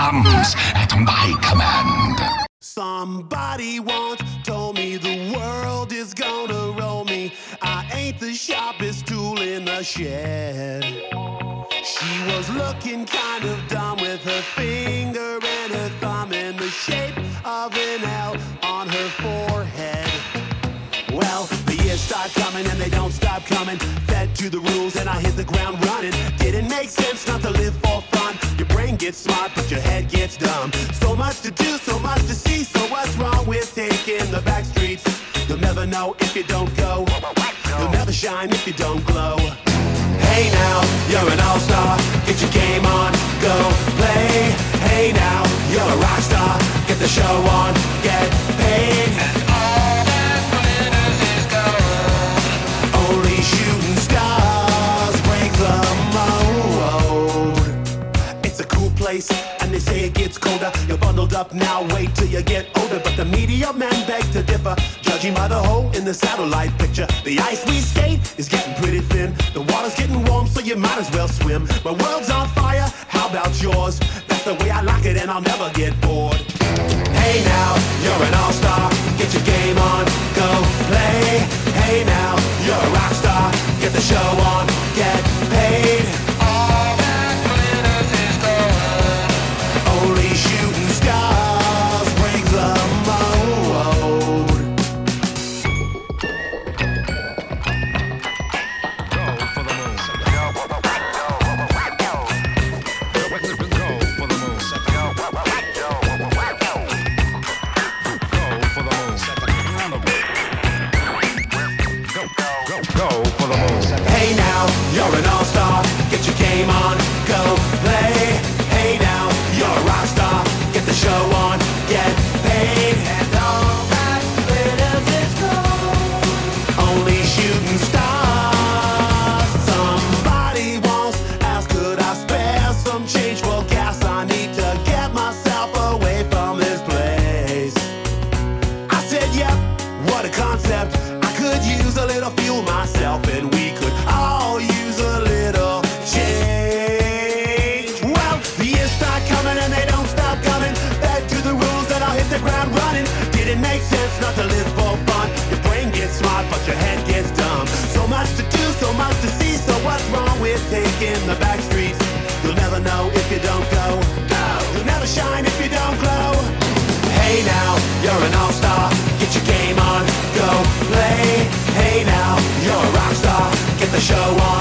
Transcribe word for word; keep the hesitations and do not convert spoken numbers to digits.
comes at my command. Somebody once told me the world is gonna roll me. I ain't the sharpest tool in the shed. She was looking kind of dumb with her finger and her thumb in the shape of an L on her forehead. Well, the years start coming and they don't stop coming. Fed to the rules and I hit the ground running. Didn't make sense not to live for fun. Your brain gets smart but your head gets dumb. So much to do, so much to see. So what's wrong with taking the back streets? You'll never know if you don't go. You'll never shine if you don't glow. Hey now, you're an all-star. Get your game on, go play. Hey now, you're a rock star. Get the show on, get paid. And all that glitters is gold. Only shooting stars break the mold. It's a cool place, and they say it gets colder. You're bundled up now, wait till you get older. But the media men beg to differ, judging by the hole in the satellite picture. The ice we skate is getting pretty thin. The water's getting warm, so you might as well swim. My world's on fire, how about yours? That's the way I like it, and I'll never get bored. Hey now, you're an all-star. Get your game on, go play. Hey now, you're a rock star. Get the show on, get paid. All that glitters is gold. Only shooting stars break the mold. Hey now, you're an all-star. Get your game on, go play. Hey now, you're a rock star. Get the show on, get paid. And all that glitters is gold. Only shooting stars. Somebody once asked, could I spare some change for gas? I need to get myself away from this place. I said, yep, what a concept. I could use a little fuel myself, and we could all use a little change. Well, the years start coming and they don't stop coming. Fed to the rules and I'll hit the ground running. Didn't make sense not to live for fun. Your brain gets smart but your head gets dumb. So much to do, so much to see. So what's wrong with taking the back streets? You'll never know if you don't go. Go! You'll never shine if you don't glow. Hey now, you're an all-star. Get your game on, go play. Hey now, you're a rock star. Get the show on.